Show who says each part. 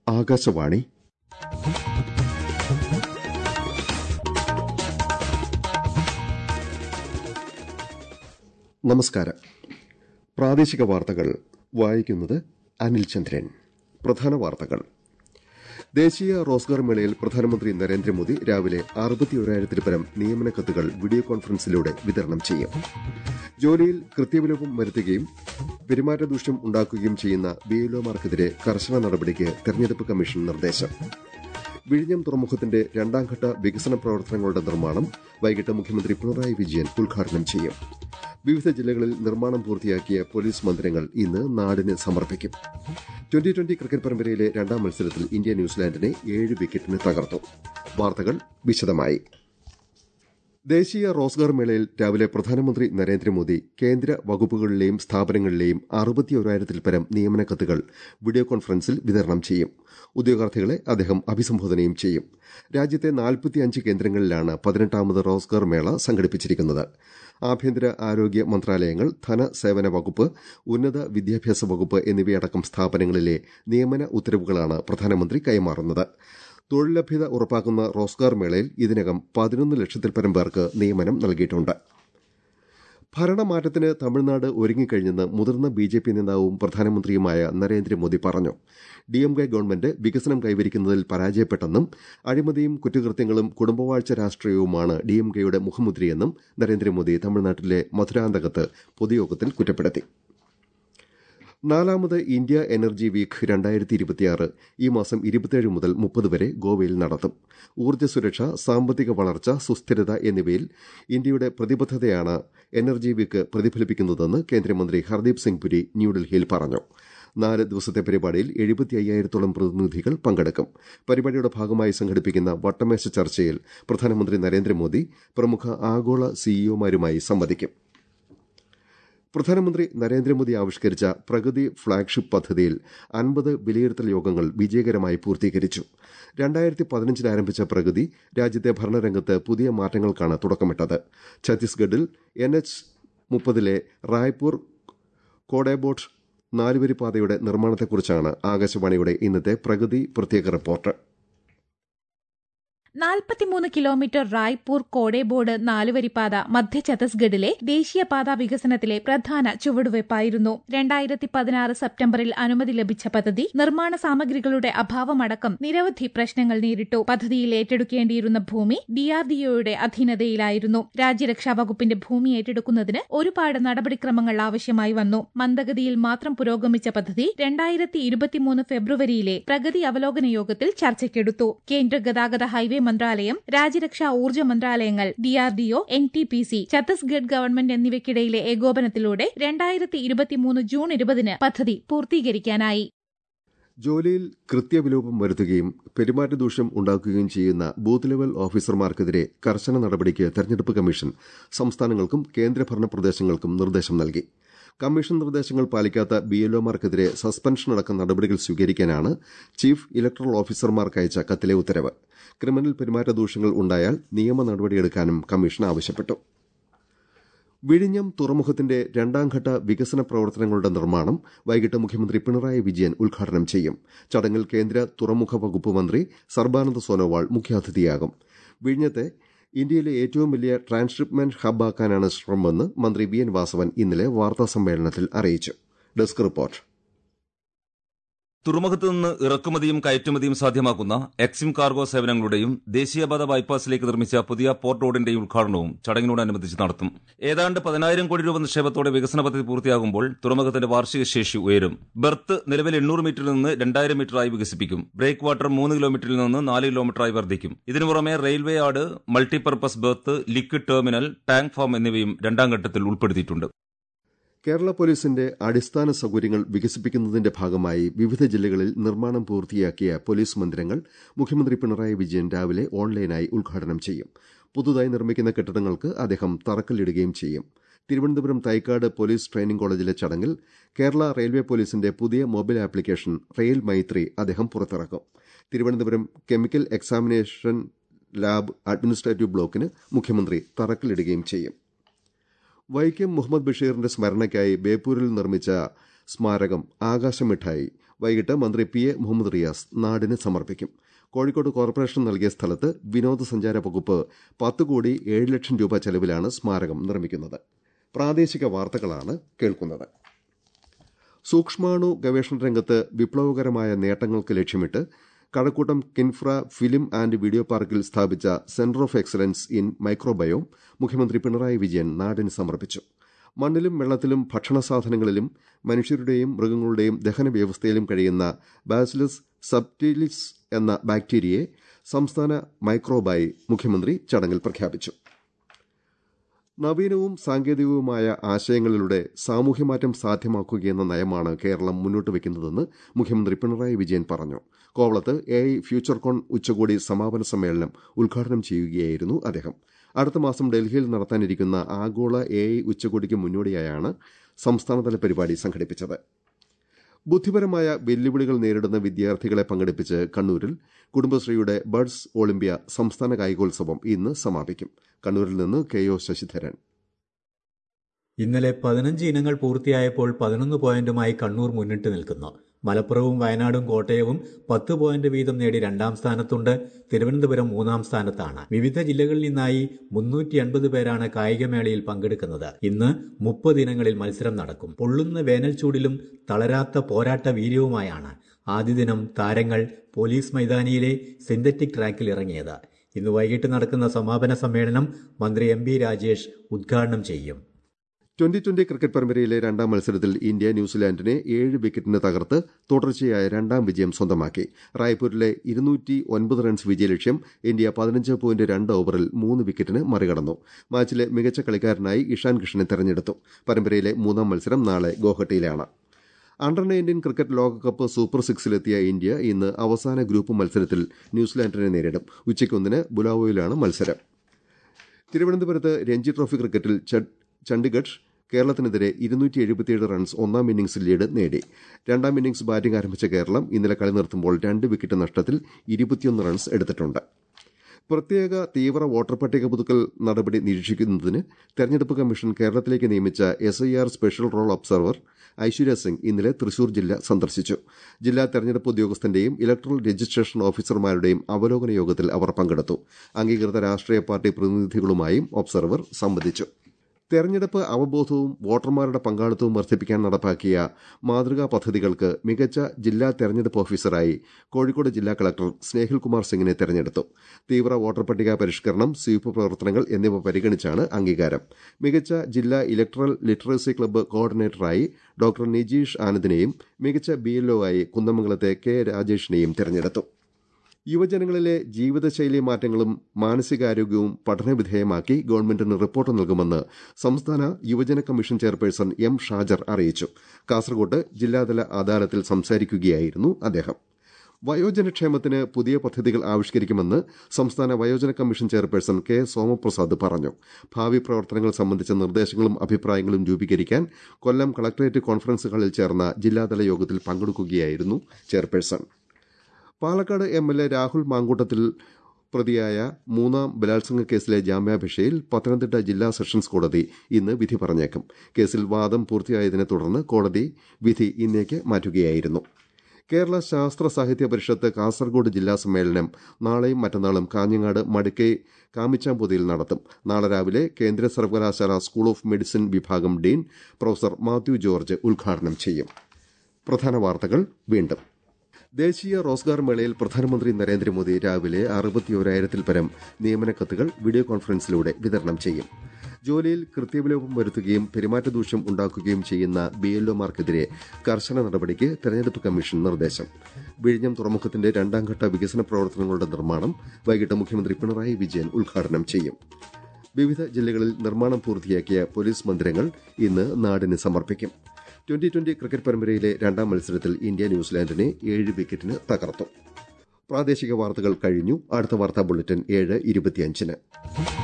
Speaker 1: ആകാശവാണി. നമസ്കാരം. പ്രാദേശിക വാർത്തകൾ വായിക്കുന്നത് അനിൽ ചന്ദ്രൻ. പ്രധാന വാർത്തകൾ. ദേശീയ റോസ്ഗാർ മേളയിൽ പ്രധാനമന്ത്രി നരേന്ദ്രമോദി രാവിലെ 61,000 പരം നിയമന കത്തുകൾ വീഡിയോ കോൺഫറൻസിലൂടെ വിതരണം ചെയ്യും. ജോലിയിൽ കൃത്യവിലോപം വരുത്തുകയും പെരുമാറ്റദൂഷ്യം ഉണ്ടാക്കുകയും ചെയ്യുന്ന ബിഎൽഒമാർക്കെതിരെ കർശന നടപടിക്ക് തെരഞ്ഞെടുപ്പ് കമ്മീഷൻ നിർദ്ദേശം. വിഴിഞ്ഞം തുറമുഖത്തിന്റെ രണ്ടാംഘട്ട വികസന പ്രവർത്തനങ്ങളുടെ നിർമ്മാണം വൈകിട്ട് മുഖ്യമന്ത്രി പിണറായി വിജയൻ ഉദ്ഘാടനം ചെയ്യും. വിവിധ ജില്ലകളിൽ നിർമ്മാണം പൂർത്തിയാക്കിയ പോലീസ് മന്ദിരങ്ങൾ ഇന്ന് നാടിന് സമർപ്പിക്കും. ട്വന്റി ക്രിക്കറ്റ് പരമ്പരയിലെ രണ്ടാം മത്സരത്തിൽ ഇന്ത്യ ന്യൂസിലാൻഡിനെ 7 വിക്കറ്റിന് തകർത്തു. വാർത്തകൾ വിശദമായി. ദേശീയ റോസ്ഗാർ മേളയിൽ രാവിലെ പ്രധാനമന്ത്രി നരേന്ദ്രമോദി കേന്ദ്ര വകുപ്പുകളിലെയും സ്ഥാപനങ്ങളിലെയും 61,000 പരം നിയമന കത്തുകൾ വീഡിയോ കോൺഫറൻസിൽ വിതരണം ചെയ്യും. ഉദ്യോഗാർത്ഥികളെ അദ്ദേഹം അഭിസംബോധനയും ചെയ്യും. രാജ്യത്തെ 45 കേന്ദ്രങ്ങളിലാണ് 18ാമത് റോസ്ഗാർ മേള സംഘടിപ്പിച്ചിരിക്കുന്നത്. ആഭ്യന്തര ആരോഗ്യ മന്ത്രാലയങ്ങൾ, ധനസേവന വകുപ്പ്, ഉന്നത വിദ്യാഭ്യാസ വകുപ്പ് എന്നിവയടക്കം സ്ഥാപനങ്ങളിലെ നിയമന ഉത്തരവുകളാണ് പ്രധാനമന്ത്രി കൈമാറുന്നത്. തൊഴിൽ ലഭ്യത ഉറപ്പാക്കുന്ന റോസ്ഗാർ മേളയിൽ ഇതിനകം 11 ലക്ഷത്തിൽ പരം പേർക്ക് നിയമനം നൽകിയിട്ടുണ്ട്. ഭരണമാറ്റത്തിന് തമിഴ്നാട് ഒരുങ്ങിക്കഴിഞ്ഞെന്ന് മുതിർന്ന ബിജെപി നേതാവും പ്രധാനമന്ത്രിയുമായ നരേന്ദ്രമോദി പറഞ്ഞു. ഡിഎംകെ ഗവൺമെന്റ് വികസനം കൈവരിക്കുന്നതിൽ പരാജയപ്പെട്ടെന്നും അഴിമതിയും കുറ്റകൃത്യങ്ങളും കുടുംബവാഴ്ച രാഷ്ട്രീയവുമാണ് ഡിഎംകെയുടെ മുഖമുദ്രയെന്നും നരേന്ദ്രമോദി തമിഴ്നാട്ടിലെ മധുരാന്തകത്ത് പൊതുയോഗത്തിൽ കുറ്റപ്പെടുത്തി. 4ാമത് ഇന്ത്യ എനർജി വീക്ക് 2026 ഈ മാസം 27 മുതൽ 30 വരെ ഗോവയിൽ നടത്തും. ഊർജ്ജ സുരക്ഷ, സാമ്പത്തിക വളർച്ച, സുസ്ഥിരത എന്നിവയിൽ ഇന്ത്യയുടെ പ്രതിബദ്ധതയാണ് എനർജി വീക്ക് പ്രതിഫലിപ്പിക്കുന്നതെന്ന് കേന്ദ്രമന്ത്രി ഹർദീപ് സിംഗ് പുരി ന്യൂഡൽഹിയിൽ പറഞ്ഞു. 4 ദിവസത്തെ പരിപാടിയിൽ 75,000 പ്രതിനിധികൾ പങ്കെടുക്കും. പരിപാടിയുടെ ഭാഗമായി സംഘടിപ്പിക്കുന്ന വട്ടമേശ ചർച്ചയിൽ പ്രധാനമന്ത്രി നരേന്ദ്രമോദി പ്രമുഖ ആഗോള സിഇഒമാരുമായി സംവദിക്കും. പ്രധാനമന്ത്രി നരേന്ദ്രമോദി ആവിഷ്കരിച്ച പ്രഗതി ഫ്ളാഗ്ഷിപ്പ് പദ്ധതിയിൽ 50 വിലയിരുത്തൽ യോഗങ്ങൾ വിജയകരമായി പൂർത്തീകരിച്ചു. 2015 ആരംഭിച്ച പ്രഗതി രാജ്യത്തെ ഭരണരംഗത്ത് പുതിയ മാറ്റങ്ങൾക്കാണ് തുടക്കമിട്ടത്. ഛത്തീസ്ഗഡിൽ NH-30 റായ്പൂർ കോഡേബോട്ട് 4-വരിപ്പാതയുടെ നിർമ്മാണത്തെക്കുറിച്ചാണ് ആകാശവാണിയുടെ ഇന്നത്തെ പ്രഗതി പ്രത്യേക റിപ്പോർട്ട്.
Speaker 2: 43 കിലോമീറ്റർ റായ്പൂർ കോഡേബോർഡ് 4-വരിപ്പാത മധ്യ ഛത്തീസ്ഗഡിലെ ദേശീയപാതാ വികസനത്തിലെ പ്രധാന ചുവടുവയ്പായിരുന്നു. 2016 സെപ്റ്റംബറിൽ അനുമതി ലഭിച്ച പദ്ധതി നിർമ്മാണ സാമഗ്രികളുടെ അഭാവമടക്കം നിരവധി പ്രശ്നങ്ങൾ നേരിട്ടു. പദ്ധതിയിൽ ഏറ്റെടുക്കേണ്ടിയിരുന്ന ഭൂമി DRDOയുടെ അധീനതയിലായിരുന്നു. രാജ്യരക്ഷാ വകുപ്പിന്റെ ഭൂമി ഏറ്റെടുക്കുന്നതിന് ഒരുപാട് നടപടിക്രമങ്ങൾ ആവശ്യമായി വന്നു. മന്ദഗതിയിൽ മാത്രം പുരോഗമിച്ച പദ്ധതി 2023 ഫെബ്രുവരിയിലെ പ്രഗതി അവലോകന യോഗത്തിൽ ചർച്ചയ്ക്കെടുത്തു. കേന്ദ്ര ഗതാഗത ഹൈവേ മന്ത്രാലയം, രാജ്യരക്ഷാ ഊർജ്ജ മന്ത്രാലയങ്ങൾ, DRDO, NTPC, ഛത്തീസ്ഗഡ് ഗവൺമെന്റ് എന്നിവയ്ക്കിടയിലെ ഏകോപനത്തിലൂടെ 2023 ജൂൺ 20 പദ്ധതി പൂർത്തീകരിക്കാനായി.
Speaker 1: ജോലിയിൽ കൃത്യവിലോപം വരുത്തുകയും പെരുമാറ്റദൂഷ്യം ഉണ്ടാക്കുകയും ചെയ്യുന്ന ബൂത്ത് ലെവൽ ഓഫീസർമാർക്കെതിരെ കർശന നടപടിക്ക് തെരഞ്ഞെടുപ്പ് കമ്മീഷൻ സംസ്ഥാനങ്ങൾക്കും കേന്ദ്രഭരണ പ്രദേശങ്ങൾക്കും നിർദ്ദേശം നൽകി. കമ്മീഷൻ നിർദ്ദേശങ്ങൾ പാലിക്കാത്ത ബിഎൽഒമാർക്കെതിരെ സസ്പെൻഷനടക്കം നടപടികൾ സ്വീകരിക്കാനാണ് ചീഫ് ഇലക്ടറൽ ഓഫീസർമാർക്കയച്ച കത്തിലെ ഉത്തരവ്. ക്രിമിനൽ പെരുമാറ്റദൂഷ്യങ്ങൾ ഉണ്ടായാൽ നിയമ നടപടിയെടുക്കാനും കമ്മീഷൻ ആവശ്യപ്പെട്ടു. വിഴിഞ്ഞം തുറമുഖത്തിന്റെ രണ്ടാംഘട്ട വികസന പ്രവർത്തനങ്ങളുടെ നിർമ്മാണം വൈകിട്ട് മുഖ്യമന്ത്രി പിണറായി വിജയൻ ഉദ്ഘാടനം ചെയ്യും. ചടങ്ങിൽ കേന്ദ്ര തുറമുഖ വകുപ്പ് മന്ത്രി സർബാനന്ദ് സോനോവാൾ മുഖ്യാതിഥിയാകും. വിഴിഞ്ഞത്തെ ഇന്ത്യയിലെ ഏറ്റവും വലിയ ട്രാൻസ്ഷിപ്മെന്റ് ഹബ്ബാക്കാനാണ് ശ്രമമെന്ന് മന്ത്രി VN വാസവൻ ഇന്നലെ വാർത്താസമ്മേളനത്തിൽ അറിയിച്ചു. Desk report.
Speaker 3: തുറമുഖത്ത് നിന്ന് ഇറക്കുമതിയും കയറ്റുമതിയും സാധ്യമാക്കുന്ന എക്സിം കാർഗോ സേവനങ്ങളുടെയും ദേശീയപാത ബൈപ്പാസിലേക്ക് നിർമ്മിച്ച പുതിയ പോർട്ട് റോഡിന്റെയും ഉദ്ഘാടനവും ചടങ്ങിനോടനുബന്ധിച്ച് നടത്തും. ഏതാണ്ട് 10,000 കോടി രൂപ നിക്ഷേപത്തോടെ വികസന പദ്ധതി പൂർത്തിയാകുമ്പോൾ തുറമുഖത്തിന്റെ വാർഷിക ശേഷി ഉയരും. ബെർത്ത് നിലവിൽ 800 മീറ്ററിൽ നിന്ന് 2000 മീറ്ററായി വികസിപ്പിക്കും. ബ്രേക്ക് വാട്ടർ 3 കിലോമീറ്ററിൽ നിന്ന് 4 കിലോമീറ്ററായി വർദ്ധിക്കും. ഇതിനു പുറമെ railway yard, multipurpose berth, liquid terminal, tank farm എന്നിവയും രണ്ടാം ഘട്ടത്തിൽ ഉൾപ്പെടുത്തിയിട്ടുണ്ട്.
Speaker 1: കേരള പോലീസിന്റെ അടിസ്ഥാന സൌകര്യങ്ങൾ വികസിപ്പിക്കുന്നതിന്റെ ഭാഗമായി വിവിധ ജില്ലകളിൽ നിർമ്മാണം പൂർത്തിയാക്കിയ പോലീസ് മന്ദിരങ്ങൾ മുഖ്യമന്ത്രി പിണറായി വിജയൻ രാവിലെ ഓൺലൈനായി ഉദ്ഘാടനം ചെയ്യും. പുതുതായി നിർമ്മിക്കുന്ന കെട്ടിടങ്ങൾക്ക് അദ്ദേഹം തറക്കല്ലിടുകയും ചെയ്യും. തിരുവനന്തപുരം തൈക്കാട് പോലീസ് ട്രെയിനിംഗ് കോളേജിലെ ചടങ്ങിൽ കേരള റെയിൽവേ പോലീസിന്റെ പുതിയ മൊബൈൽ ആപ്ലിക്കേഷൻ റെയിൽ മൈത്രി അദ്ദേഹം പുറത്തിറക്കും. Thiruvananthapuram chemical examination lab administrative ബ്ലോക്കിന് മുഖ്യമന്ത്രി തറക്കല്ലിടുകയും ചെയ്യും. വൈക്കം മുഹമ്മദ് ബഷീറിന്റെ സ്മരണയ്ക്കായി ബേപ്പൂരിൽ നിർമ്മിച്ച സ്മാരകം ആകാശമിഠായി വൈകിട്ട് മന്ത്രി പി എ മുഹമ്മദ് റിയാസ് നാടിന് സമർപ്പിക്കും. കോഴിക്കോട് കോർപ്പറേഷൻ നൽകിയ സ്ഥലത്ത് വിനോദസഞ്ചാര വകുപ്പ് 10 കോടി 7 ലക്ഷം രൂപ ചെലവിലാണ് സ്മാരകം നിർമ്മിക്കുന്നത്. പ്രാദേശിക വാർത്തകളാണ് കേൾക്കുന്നത്. സൂക്ഷ്മാണു ഗവേഷണ രംഗത്ത് വിപ്ലവകരമായ നേട്ടങ്ങൾക്ക് ലക്ഷ്യമിട്ട് Kazhakkoottam Kinfra film and video പാർക്കിൽ സ്ഥാപിച്ച centre of excellence in microbiome മുഖ്യമന്ത്രി പിണറായി വിജയൻ നാടിന് സമർപ്പിച്ചു. മണ്ണിലും വെള്ളത്തിലും ഭക്ഷണസാധനങ്ങളിലും മനുഷ്യരുടെയും മൃഗങ്ങളുടെയും ദഹന വ്യവസ്ഥയിലും കഴിയുന്ന ബാസിലസ് സബ്റ്റിലിസ് എന്ന ബാക്ടീരിയയെ സംസ്ഥാന മൈക്രോബായി മുഖ്യമന്ത്രി ചടങ്ങിൽ പ്രഖ്യാപിച്ചു. നവീനവും സാങ്കേതികവുമായ ആശയങ്ങളിലൂടെ സാമൂഹ്യമാറ്റം സാധ്യമാക്കുകയെന്ന നയമാണ് കേരളം മുന്നോട്ട് വയ്ക്കുന്നതെന്ന് മുഖ്യമന്ത്രി പിണറായി വിജയൻ പറഞ്ഞു. കോവളത്ത് AI ഫ്യൂച്ചർകോൺ ഉച്ചകോടി സമാപന സമ്മേളനം ഉദ്ഘാടനം ചെയ്യുകയായിരുന്നു അദ്ദേഹം. അടുത്ത മാസം ഡൽഹിയിൽ നടത്താനിരിക്കുന്ന ആഗോള AI ഉച്ചകോടിക്ക് മുന്നോടിയായാണ് സംസ്ഥാനതല പരിപാടി സംഘടിപ്പിച്ചത്. ബുദ്ധിപരമായ വെല്ലുവിളികൾ നേരിടുന്ന വിദ്യാർത്ഥികളെ പങ്കെടുപ്പിച്ച് കണ്ണൂരിൽ കുടുംബശ്രീയുടെ ബഡ്സ് ഒളിമ്പ്യ സംസ്ഥാന കായികോത്സവം ഇന്ന് സമാപിക്കും. കണ്ണൂരിൽ നിന്ന് KO ശശിധരൻ.
Speaker 4: ഇന്നലെ 15 ഇനങ്ങൾ പൂർത്തിയായപ്പോൾ 11 പോയിന്റുമായി കണ്ണൂർ മുന്നിട്ട് നിൽക്കുന്നു. മലപ്പുറവും വയനാടും കോട്ടയവും 10 പോയിന്റ് വീതം നേടി 2ാം സ്ഥാനത്തുണ്ട്. തിരുവനന്തപുരം 3ാം സ്ഥാനത്താണ്. വിവിധ ജില്ലകളിൽ നിന്നായി 380 പേരാണ് കായികമേളയിൽ പങ്കെടുക്കുന്നത്. ഇന്ന് 30 ഇനങ്ങളിൽ മത്സരം നടക്കും. പൊള്ളുന്ന വേനൽ ചൂടിലും തളരാത്ത പോരാട്ട വീര്യവുമായാണ് ആദ്യ ദിനം താരങ്ങൾ പോലീസ് മൈതാനിയിലെ സിന്തറ്റിക് ട്രാക്കിൽ ഇറങ്ങിയത്. ഇന്ന് വൈകിട്ട് നടക്കുന്ന സമാപന സമ്മേളനം മന്ത്രി MB രാജേഷ് ഉദ്ഘാടനം ചെയ്യും.
Speaker 1: 2020 ക്രിക്കറ്റ് പരമ്പരയിലെ 2ാം മത്സരത്തിൽ ഇന്ത്യ ന്യൂസിലാൻഡിനെ 7 വിക്കറ്റിന് തകർത്ത് തുടർച്ചയായ 2ാം വിജയം സ്വന്തമാക്കി. റായ്പൂരിലെ 209 റൺസ് വിജയലക്ഷ്യം ഇന്ത്യ 15.2 ഓവറിൽ 3 വിക്കറ്റിന് മറികടന്നു. മാച്ചിലെ മികച്ച കളിക്കാരനായി ഇഷാൻ കിഷനെ തെരഞ്ഞെടുത്തു. പരമ്പരയിലെ 3ാം മത്സരം നാളെ ഗോഹട്ടിയിലാണ്. അണ്ടർ-19 ക്രിക്കറ്റ് ലോകകപ്പ് സൂപ്പർ 6-ലെത്തിയ ഇന്ത്യ ഇന്ന് അവസാന ഗ്രൂപ്പ് മത്സരത്തിൽ ന്യൂസിലാൻഡിനെ നേരിടും. ഉച്ചയ്ക്ക് 1-ന് ബുലാവോയിലാണ് മത്സരം. തിരുവനന്തപുരത്ത് രഞ്ജി ട്രോഫി ക്രിക്കറ്റിൽ ചണ്ഡിഗഡ് കേരളത്തിനെതിരെ 277 റൺസ് 1ാം ഇന്നിംഗ്സിൽ ലീഡ് നേടി. 2ാം ഇന്നിംഗ്സ് ബാറ്റിംഗ് ആരംഭിച്ച കേരളം ഇന്നലെ കളി നിർത്തുമ്പോൾ 2 വിക്കറ്റ് നഷ്ടത്തിൽ 21 റൺസ് എടുത്തിട്ടുണ്ട്. പ്രത്യേക തീവ്ര വോട്ടർ പട്ടിക പുതുക്കൽ നടപടി നിരീക്ഷിക്കുന്നതിന് തെരഞ്ഞെടുപ്പ് കമ്മീഷൻ കേരളത്തിലേക്ക് നിയമിച്ച SIR special roll observer Aishwarya Singh ഇന്നലെ തൃശൂർ ജില്ല സന്ദർശിച്ചു. ജില്ലാ തെരഞ്ഞെടുപ്പ് ഉദ്യോഗസ്ഥന്റെയും ഇലക്ട്രൽ രജിസ്ട്രേഷൻ ഓഫീസർമാരുടെയും അവലോകന യോഗത്തിൽ അവർ പങ്കെടുത്തു. അംഗീകൃത രാഷ്ട്രീയ പാർട്ടി പ്രതിനിധികളുമായും ഒബ്സർവർ സംവദിച്ചു. തെരഞ്ഞെടുപ്പ് അവബോധവും വോട്ടർമാരുടെ പങ്കാളിത്തവും വർദ്ധിപ്പിക്കാൻ നടപ്പാക്കിയ മാതൃകാ പദ്ധതികൾക്ക് മികച്ച ജില്ലാ തെരഞ്ഞെടുപ്പ് ഓഫീസറായി കോഴിക്കോട് ജില്ലാ കളക്ടർ സ്നേഹിൽകുമാർ സിംഗിനെ തെരഞ്ഞെടുത്തു. തീവ്ര വോട്ടർ പട്ടിക പരിഷ്കരണം, സ്വീപ്പ് പ്രവർത്തനങ്ങൾ എന്നിവ പരിഗണിച്ചാണ് അംഗീകാരം. മികച്ച ജില്ലാ ഇലക്ട്രൽ ലിറ്ററസി ക്ലബ്ബ് കോർഡിനേറ്ററായി ഡോക്ടർ നിജീഷ് ആനന്ദിനെയും മികച്ച BLO ആയി കുന്നമംഗലത്തെ K രാജേഷിനെയും തെരഞ്ഞെടുത്തു. യുവജനങ്ങളിലെ ജീവിതശൈലി മാറ്റങ്ങളും മാനസികാരോഗ്യവും പഠനവിധേയമാക്കി ഗവൺമെന്റിന് റിപ്പോർട്ട് നൽകുമെന്ന് സംസ്ഥാന യുവജന കമ്മീഷൻ ചെയർപേഴ്സൺ M ഷാജർ അറിയിച്ചു. കാസർകോട്ട് ജില്ലാതല അദാലത്തിൽ സംസാരിക്കുകയായിരുന്നു അദ്ദേഹം. വയോജനക്ഷേമത്തിന് പുതിയ പദ്ധതികൾ ആവിഷ്കരിക്കുമെന്ന് സംസ്ഥാന വയോജന കമ്മീഷൻ ചെയർപേഴ്സൺ K സോമപ്രസാദ് പറഞ്ഞു. ഭാവി പ്രവർത്തനങ്ങൾ സംബന്ധിച്ച നിർദ്ദേശങ്ങളും അഭിപ്രായങ്ങളും രൂപീകരിക്കാൻ കൊല്ലം കളക്ടറേറ്റ് കോൺഫറൻസ് ഹാളിൽ ചേർന്ന ജില്ലാതല യോഗത്തിൽ പങ്കെടുക്കുകയായിരുന്നു ചെയർപേഴ്സൺ. പാലക്കാട് MLA രാഹുൽ മാങ്കൂട്ടത്തിൽ പ്രതിയായ 3ാം ബലാത്സംഗ കേസിലെ ജാമ്യാപേക്ഷയിൽ പത്തനംതിട്ട ജില്ലാ സെഷൻസ് കോടതി ഇന്ന് വിധി പറഞ്ഞേക്കും. കേസിൽ വാദം പൂർത്തിയായതിനെ തുടർന്ന് കോടതി വിധി ഇന്നേക്ക് മാറ്റുകയായിരുന്നു. കേരള ശാസ്ത്ര സാഹിത്യ പരിഷത്ത് കാസർഗോഡ് ജില്ലാ സമ്മേളനം നാളെയും മറ്റന്നാളും കാഞ്ഞങ്ങാട് മടിക്കൈ കാമിച്ചാമ്പൊതിയിൽ നടത്തും. നാളെ രാവിലെ കേന്ദ്ര സർവകലാശാല സ്കൂൾ ഓഫ് മെഡിസിൻ വിഭാഗം ഡീൻ പ്രൊഫസർ മാത്യു ജോർജ് ഉദ്ഘാടനം ചെയ്യും. പ്രധാന വാർത്തകൾ വീണ്ടും. ദേശീയ റോസ്ഗാർ മേളയിൽ പ്രധാനമന്ത്രി നരേന്ദ്രമോദി രാവിലെ 61,000-ൽ പരം നിയമന കത്തുകൾ വീഡിയോ കോൺഫറൻസിലൂടെ വിതരണം ചെയ്യും. ജോലിയിൽ കൃത്യവിലോപം വരുത്തുകയും പെരുമാറ്റദൂഷ്യം ഉണ്ടാക്കുകയും ചെയ്യുന്ന BLOമാർക്കെതിരെ കർശന നടപടിക്ക് തെരഞ്ഞെടുപ്പ് കമ്മീഷൻ നിർദ്ദേശം. വിഴിഞ്ഞം തുറമുഖത്തിന്റെ 2ാംഘട്ട വികസന പ്രവർത്തനങ്ങളുടെ നിർമ്മാണം വൈകിട്ട് മുഖ്യമന്ത്രി പിണറായി വിജയൻ ഉദ്ഘാടനം ചെയ്യും. വിവിധ ജില്ലകളിൽ നിർമ്മാണം പൂർത്തിയാക്കിയ പോലീസ് മന്ദിരങ്ങൾ ഇന്ന് നാടിന് സമർപ്പിക്കും. 2020 ക്രിക്കറ്റ് പരമ്പരയിലെ 2ാം മത്സരത്തിൽ ഇന്ത്യ ന്യൂസിലാൻഡിനെ 7 വിക്കറ്റിന് തകർത്തു. പ്രാദേശിക വാർത്തകൾ കഴിഞ്ഞു. അടുത്ത വാർത്താ ബുള്ളറ്റിൻ 7:25-ന്.